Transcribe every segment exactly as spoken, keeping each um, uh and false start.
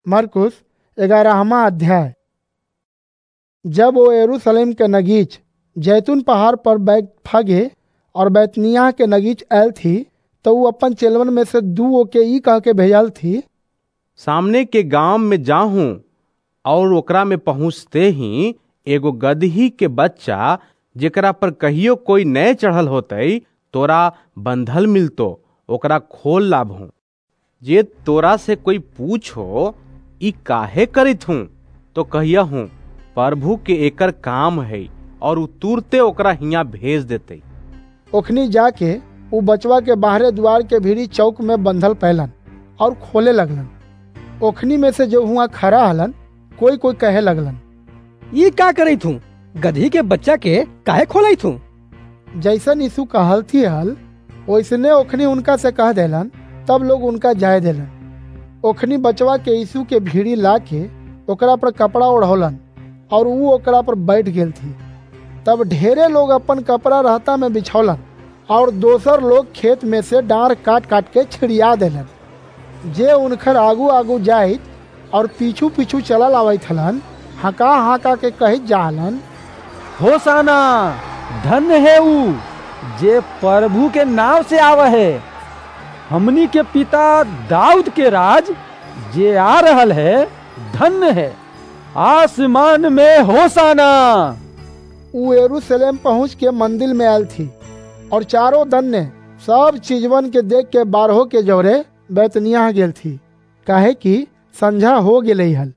मरकुस ग्यारहवां अध्याय। जब वो यरूशलेम के नगीच जैतून पहाड़ पर बैतफगे और बैतनिय्याह के नगीच आयल थी, तो वो अपन चेलवन में से दू के ई कह के भेजल थी, सामने के गांव में जाहूं और ओकरा में पहुँचते ही एगो गदही के बच्चा जेकरा पर कहियो कोई नए चढ़ल होतई तोरा बंधल मिलतो, ओकरा खोल लाभूं। जे तोरा से कोई पूछो ई काहे करित हूँ तो कहिया हूँ प्रभु के एकर काम है और उ तुरते ओकरा हियाँ भेज देते। ओखनी जाके उ बचवा के बाहरे द्वार के भीड़ी चौक में बंधल पैलन और खोले लगलन। ओखनी में से जो हुआ खड़ा हलन कोई कोई कहे लगलन, ये का करई थू, गधी के बच्चा के काहे खोलई थू। जैसन यीशु कहल थी हल वैसने ओखनी उनका से कह देलन। तब लोग उनका जाय देलन। ओखनी बचवा के यीशु के भीड़ी ला के ओकरा पर कपड़ा ओढ़ौलन और ऊ ओकरा पर बैठ गेल थी। तब ढेरे लोग अपन कपड़ा रहता में बिछौलन और दोसर लोग खेत में से डांर काट काट के छिड़िया देलन। जे उनखर आगू आगू जाइत और पीछू पीछू चलल आवत हलन हका हका के कहित जाहलन, होसाना, धन्य है ऊ जे प्रभु के नाम से आवे है। हमनी के पिता दाऊद के राज जे आ रहल है, धन्य है। आसमान में होसाना। ऊ यरूशलेम पहुँच के मंदिर में आयल थी और चारों दन ने सब चीजवन के देख के बारहो के जौरे बैतनिय्याह गेल थी, काहे कि संझा हो गेलई हल।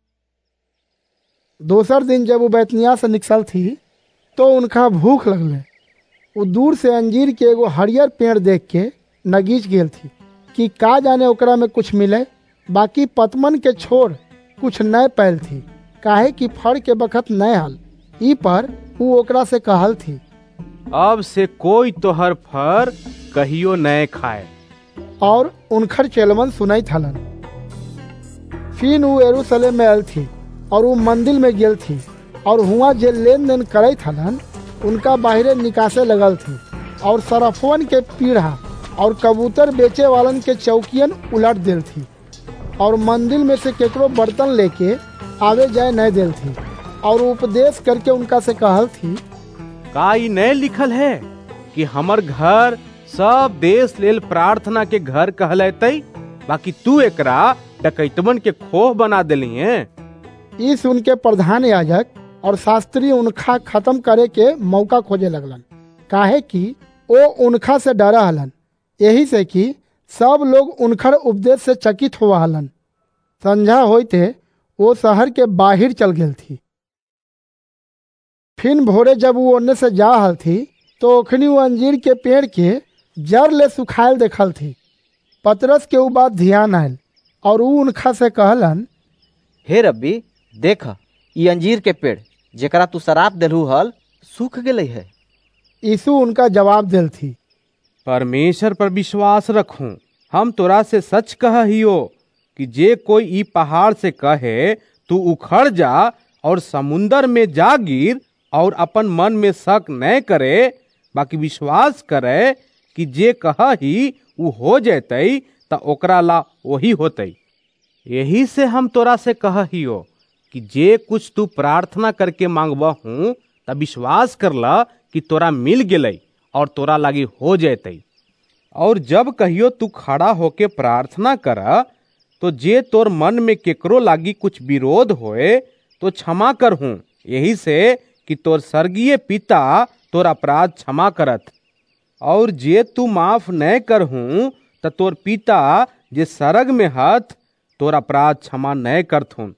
दोसर दिन जब वो बैतनिय्याह से निकसल थी तो उनका भूख लगले। वो दूर से अंजीर के एगो हरियर पेड़ देख के नगीच गेल थी कि का जाने ओकरा में कुछ मिले। बाकी पतमन के छोड़ कुछ नए पैल थी, काहे कि फड़ के बखत नए हल। ई पर वो ओकरा से कहल थी, अब से कोई तोहर फर कहियो नए खाए। और उनखर चेलवन सुनाई थलन। फिर वो यरूशलेम में आयल थी और वो मंदिर में गेल थी और हुआ जे लेन देन करे थलन उनका बाहरे निकासे लगल थी और सरफवन के पीढ़ा और कबूतर बेचे वालन के चौकियन उलट दिल थी और मंदिर में से केकरो बर्तन लेके आवे जाए नहीं दिल थी और उपदेश करके उनका से कहल थी, का ई नए लिखल है कि हमर घर सब देश लेल प्रार्थना के घर कहलैतई, बाकी तू एकरा डकैतवन के खोह बना देली है। ई सुन के प्रधान याजक और शास्त्री उनका खत्म करे के मौका खोजे लगलन, काहे कि वो उनका से डरा हलन, यही से कि सब लोग उनकर उपदेश से चकित हुआ हलन। संझा होते वो शहर के बाहर चल गेल थी। फिर भोरे जब वो ओने से जा हल थी तो ओखनी वो अंजीर के पेड़ के जड़ ले सुखायल देखल थी। पतरस के ऊ बात ध्यान आयल और ऊ उनका से कहलन, हे रब्बी, देख ई अंजीर के पेड़ जेकरा तू शराप देलू हल सूख गेलै है। यीशु उनका जवाब दिल थी, परमेश्वर पर विश्वास रखूं। हम तोरा से सच कहियो कि जे कोई ई पहाड़ से कहे तू उखड़ जा और समुंदर में जा गिर और अपन मन में शक न करे, बाकी विश्वास करे कि जे कहा ही उ हो जैतई त ओकरा ला वही होतई। यही से हम तोरा से कहियो कि जे कुछ तू प्रार्थना करके मांगबा हूँ त विश्वास करला कि तोरा मिल गेलई और तोरा लागी हो जैतई। और जब कहियो तू खड़ा होके प्रार्थना कर तो जे तोर मन में केकरो लागी कुछ विरोध होए तो क्षमा करहूँ, यही से कि तोर स्वर्गीय पिता तोर अपराध क्षमा करत। और जे तू माफ न करहूँ त तोर पिता जे सरग में हथ तोर अपराध क्षमा न करथुन।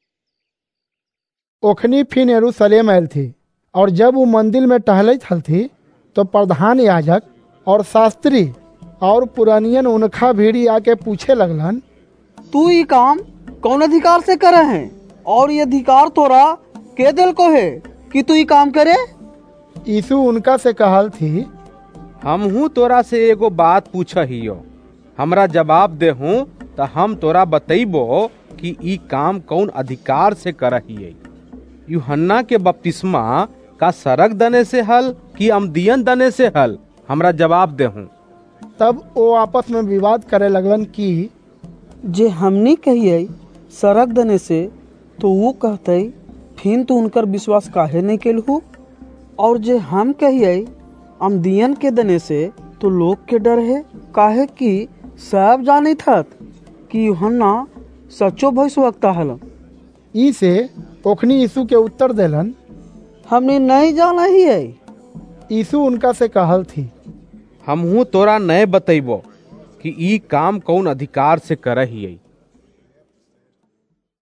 ओखनी फिर यरूशलेम आयल थी और जब वो मंदिर में टहलत हल थी तो प्रधान याजक और शास्त्री और पुरानियन उनका भीड़ी आके पूछे लगलन, तू ये काम कौन अधिकार से करे हैं और ये अधिकार तोरा के दिल को है कि तू ये काम करे। यीशु उनका से कहल थी, हमहू तोरा से एगो बात पूछहियो, हमरा जवाब दे हूँ त हम तोरा बतैबो कि ई काम कौन अधिकार से करहिए। यूहन्ना के बपतिस्मा का सरग दने से हल कि अमदियन दने से हल, हमरा जवाब दे हूँ। तब वो आपस में विवाद करे लगलन कि जे हमनी कहिए सरक देने से तो वो कहते फिर तो उनकर विश्वास काहे नहीं केलहू। और जे हम कहिए अमदियन के देने से तो लोग के डर है, काहे कि सब जानी थत कि यूहन्ना सच्चो भविष्यवक्ता हलन। ई से ओखनी यीशु के उत्तर देलन, हमने नहीं जाना ही है। यीशु उनका से कहल थी, हमहू तोरा नए बतैबो कि ई काम कौन अधिकार से करहियै।